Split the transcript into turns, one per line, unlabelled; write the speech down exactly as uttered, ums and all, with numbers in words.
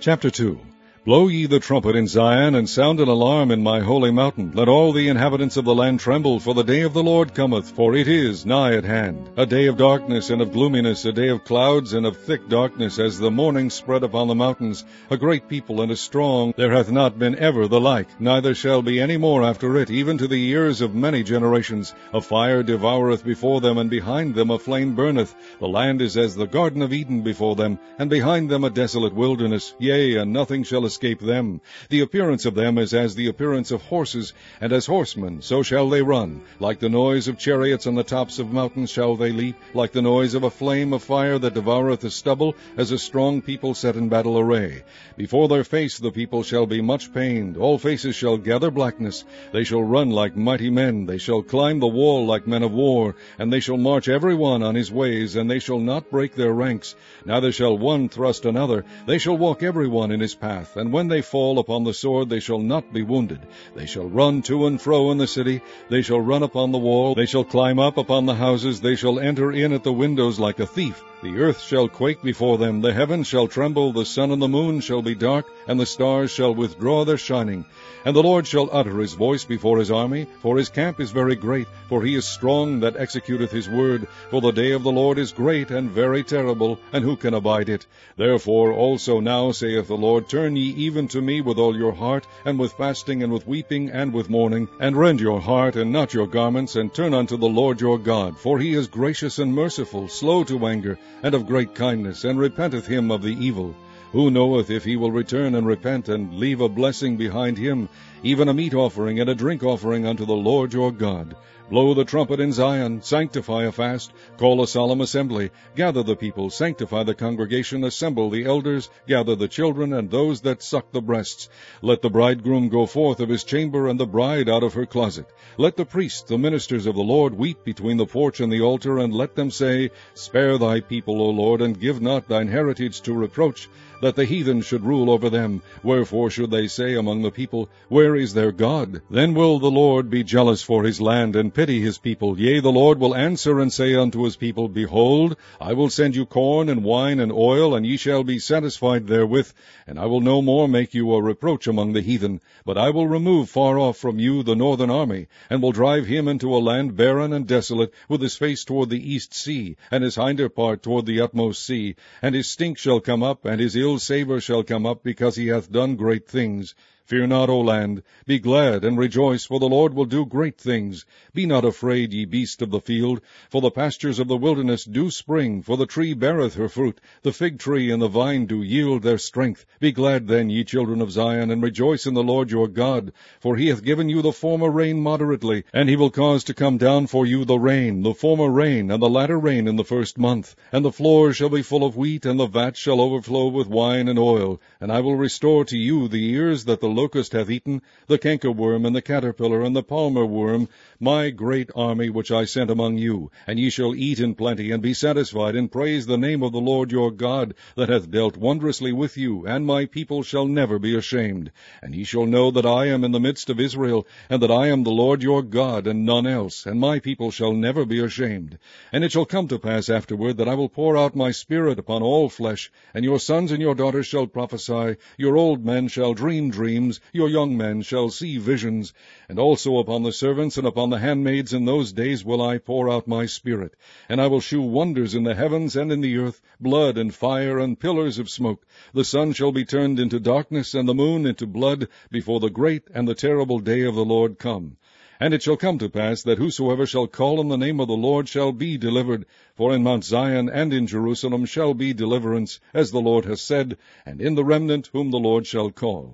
Chapter two. Blow ye the trumpet in Zion, and sound an alarm in my holy mountain. Let all the inhabitants of the land tremble, for the day of the Lord cometh, for it is nigh at hand. A day of darkness and of gloominess, a day of clouds and of thick darkness, as the morning spread upon the mountains. A great people and a strong, there hath not been ever the like, neither shall be any more after it, even to the years of many generations. A fire devoureth before them, and behind them a flame burneth. The land is as the Garden of Eden before them, and behind them a desolate wilderness. Yea, and nothing shall escape them. The appearance of them is as the appearance of horses, and as horsemen so shall they run. Like the noise of chariots on the tops of mountains shall they leap, like the noise of a flame of fire that devoureth the stubble, as a strong people set in battle array. Before their face the people shall be much pained, all faces shall gather blackness. They shall run like mighty men, they shall climb the wall like men of war, and they shall march every one on his ways, and they shall not break their ranks, neither shall one thrust another. They shall walk every one in his path, and when they fall upon the sword they shall not be wounded. They shall run to and fro in the city, they shall run upon the wall, they shall climb up upon the houses, they shall enter in at the windows like a thief. The earth shall quake before them, the heavens shall tremble, the sun and the moon shall be dark, and the stars shall withdraw their shining. And the Lord shall utter his voice before his army, for his camp is very great, for he is strong that executeth his word. For the day of the Lord is great and very terrible, and who can abide it? Therefore also now, saith the Lord, turn ye even to me with all your heart, and with fasting, and with weeping, and with mourning, and rend your heart, and not your garments, and turn unto the Lord your God. For he is gracious and merciful, slow to anger, and of great kindness, and repenteth him of the evil. Who knoweth if he will return and repent, and leave a blessing behind him, even a meat offering and a drink offering unto the Lord your God? Blow the trumpet in Zion, sanctify a fast, call a solemn assembly, gather the people, sanctify the congregation, assemble the elders, gather the children, and those that suck the breasts. Let the bridegroom go forth of his chamber, and the bride out of her closet. Let the priests, the ministers of the Lord, weep between the porch and the altar, and let them say, Spare thy people, O Lord, and give not thine heritage to reproach, that the heathen should rule over them. Wherefore should they say among the people, Where is their God? Then will the Lord be jealous for his land, and pity his people. Yea, the Lord will answer and say unto his people, Behold, I will send you corn and wine and oil, and ye shall be satisfied therewith, and I will no more make you a reproach among the heathen. But I will remove far off from you the northern army, and will drive him into a land barren and desolate, with his face toward the east sea, and his hinder part toward the utmost sea. And his stink shall come up, and his ill savour shall come up, because he hath done great things. Fear not, O land, be glad and rejoice, for the Lord will do great things. Be not afraid, ye beasts of the field, for the pastures of the wilderness do spring, for the tree beareth her fruit, the fig tree and the vine do yield their strength. Be glad then, ye children of Zion, and rejoice in the Lord your God, for he hath given you the former rain moderately, and he will cause to come down for you the rain, the former rain, and the latter rain in the first month. And the floors shall be full of wheat, and the vats shall overflow with wine and oil. And I will restore to you the years that the locust hath eaten, the cankerworm, and the caterpillar, and the palmer worm, my great army which I sent among you. And ye shall eat in plenty, and be satisfied, and praise the name of the Lord your God, that hath dealt wondrously with you, and my people shall never be ashamed. And ye shall know that I am in the midst of Israel, and that I am the Lord your God, and none else, and my people shall never be ashamed. And it shall come to pass afterward, that I will pour out my Spirit upon all flesh, and your sons and your daughters shall prophesy, your old men shall dream dreams, your young men shall see visions. And also upon the servants and upon the handmaids in those days will I pour out my Spirit. And I will shew wonders in the heavens and in the earth, blood and fire and pillars of smoke. The sun shall be turned into darkness, and the moon into blood, before the great and the terrible day of the Lord come. And it shall come to pass that whosoever shall call on the name of the Lord shall be delivered. For in Mount Zion and in Jerusalem shall be deliverance, as the Lord has said, and in the remnant whom the Lord shall call.